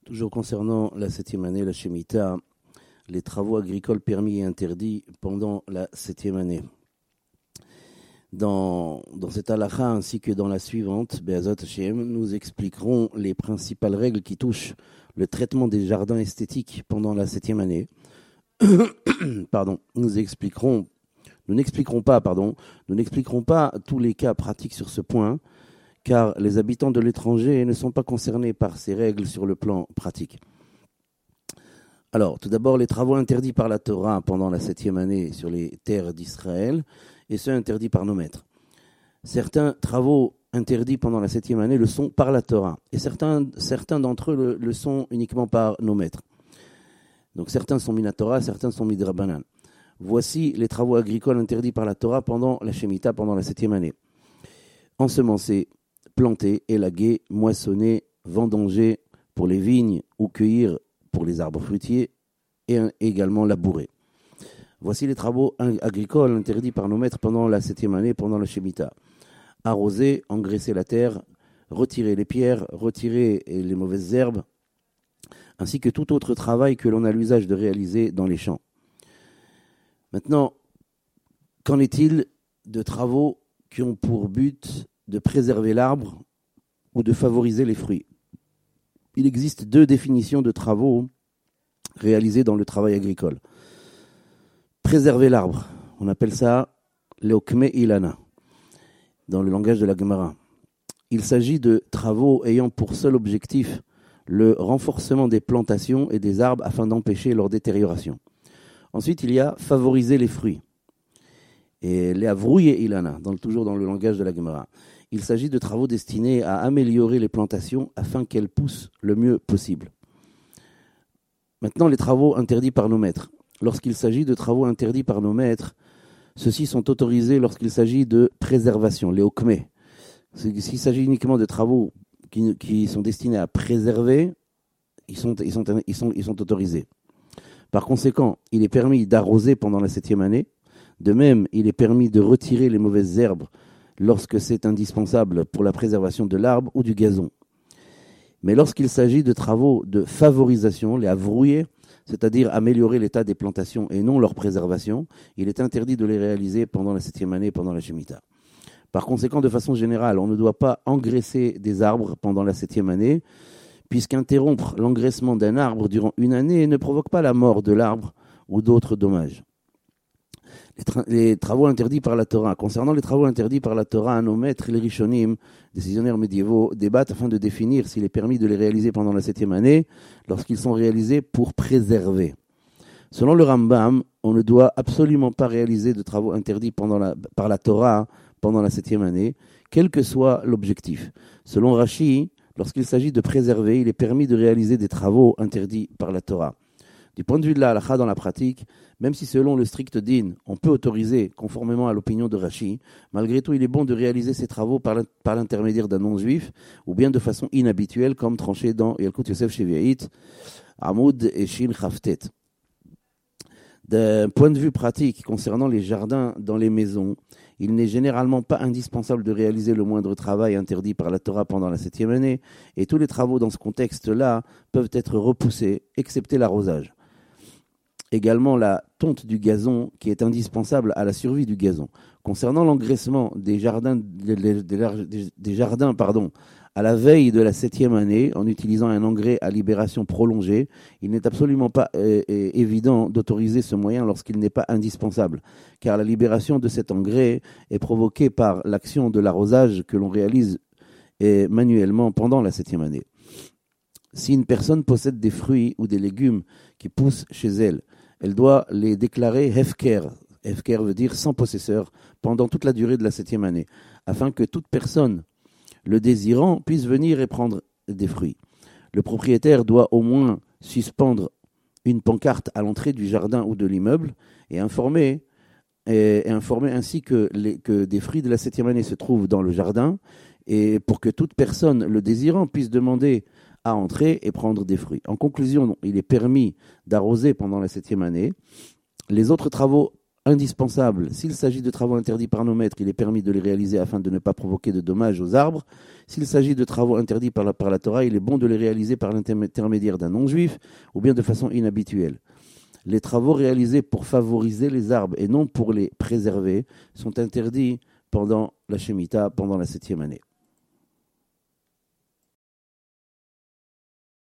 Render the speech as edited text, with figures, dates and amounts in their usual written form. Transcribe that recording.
Toujours concernant la 7e année, la Shemitah, les travaux agricoles permis et interdits pendant la 7e année. Dans cette halakha ainsi que dans la suivante, Be'ezrat Hashem, nous expliquerons les principales règles qui touchent le traitement des jardins esthétiques pendant la 7e année. Nous n'expliquerons pas tous les cas pratiques sur ce point, car les habitants de l'étranger ne sont pas concernés par ces règles sur le plan pratique. Alors, tout d'abord, les travaux interdits par la Torah pendant la 7e année sur les terres d'Israël, et ceux interdits par nos maîtres. Certains travaux interdits pendant la 7e année le sont par la Torah, et certains d'entre eux le sont uniquement par nos maîtres. Donc certains sont minatora, certains sont midrabanan. Voici les travaux agricoles interdits par la Torah pendant la Shemitah, pendant la 7e année. Ensemencer, planter, élaguer, moissonner, vendanger pour les vignes ou cueillir pour les arbres fruitiers et également labourer. Voici les travaux agricoles interdits par nos maîtres pendant la 7e année, pendant la Shemitah. Arroser, engraisser la terre, retirer les pierres, retirer les mauvaises herbes, ainsi que tout autre travail que l'on a l'usage de réaliser dans les champs. Maintenant, qu'en est-il de travaux qui ont pour but de préserver l'arbre ou de favoriser les fruits? Il existe deux définitions de travaux réalisés dans le travail agricole. Préserver l'arbre, on appelle ça leokme ilana, dans le langage de la Gemara. Il s'agit de travaux ayant pour seul objectif le renforcement des plantations et des arbres afin d'empêcher leur détérioration. Ensuite, il y a favoriser les fruits. Et les avrouye ilana, toujours dans le langage de la Gemara. Il s'agit de travaux destinés à améliorer les plantations afin qu'elles poussent le mieux possible. Maintenant, les travaux interdits par nos maîtres. Lorsqu'il s'agit de travaux interdits par nos maîtres, ceux-ci sont autorisés lorsqu'il s'agit de préservation, les okme. S'il s'agit uniquement de travaux qui sont destinés à préserver, ils sont autorisés. Par conséquent, il est permis d'arroser pendant la 7e année. De même, il est permis de retirer les mauvaises herbes lorsque c'est indispensable pour la préservation de l'arbre ou du gazon. Mais lorsqu'il s'agit de travaux de favorisation, les avrouiller, c'est-à-dire améliorer l'état des plantations et non leur préservation, il est interdit de les réaliser pendant la 7e année, pendant la Shemitah. Par conséquent, de façon générale, on ne doit pas engraisser des arbres pendant la 7e année, puisqu'interrompre l'engraissement d'un arbre durant une année ne provoque pas la mort de l'arbre ou d'autres dommages. Les travaux interdits par la Torah. Concernant les travaux interdits par la Torah, nos maîtres et les rishonim, décisionnaires médiévaux, débattent afin de définir s'il est permis de les réaliser pendant la 7e année lorsqu'ils sont réalisés pour préserver. Selon le Rambam, on ne doit absolument pas réaliser de travaux interdits par la Torah pendant la 7e année, quel que soit l'objectif. Selon Rashi, lorsqu'il s'agit de préserver, il est permis de réaliser des travaux interdits par la Torah. Du point de vue de la halakha dans la pratique, même si selon le strict din, on peut autoriser, conformément à l'opinion de Rashi, malgré tout, il est bon de réaliser ces travaux par l'intermédiaire d'un non-juif, ou bien de façon inhabituelle, comme tranché dans Yalkut Yosef Shevi'it, Amoud et Shin Chaftet. D'un point de vue pratique, concernant les jardins dans les maisons, il n'est généralement pas indispensable de réaliser le moindre travail interdit par la Torah pendant la 7e année, et tous les travaux dans ce contexte-là peuvent être repoussés, excepté l'arrosage. Également la tonte du gazon qui est indispensable à la survie du gazon. Concernant l'engraissement des jardins à la veille de la 7e année, en utilisant un engrais à libération prolongée, il n'est absolument pas évident d'autoriser ce moyen lorsqu'il n'est pas indispensable, car la libération de cet engrais est provoquée par l'action de l'arrosage que l'on réalise manuellement pendant la 7e année. Si une personne possède des fruits ou des légumes qui poussent chez elle, elle doit les déclarer hefker. Hefker veut dire sans possesseur pendant toute la durée de la 7e année, afin que toute personne le désirant puisse venir et prendre des fruits. Le propriétaire doit au moins suspendre une pancarte à l'entrée du jardin ou de l'immeuble et informer ainsi que des fruits de la 7e année se trouvent dans le jardin, et pour que toute personne le désirant puisse demander à entrer et prendre des fruits. En conclusion, il est permis d'arroser pendant la 7e année. Les autres travaux indispensables. S'il s'agit de travaux interdits par nos maîtres, il est permis de les réaliser afin de ne pas provoquer de dommages aux arbres. S'il s'agit de travaux interdits par la Torah, il est bon de les réaliser par l'intermédiaire d'un non-juif ou bien de façon inhabituelle. Les travaux réalisés pour favoriser les arbres et non pour les préserver sont interdits pendant la Shemitah, pendant la 7e année.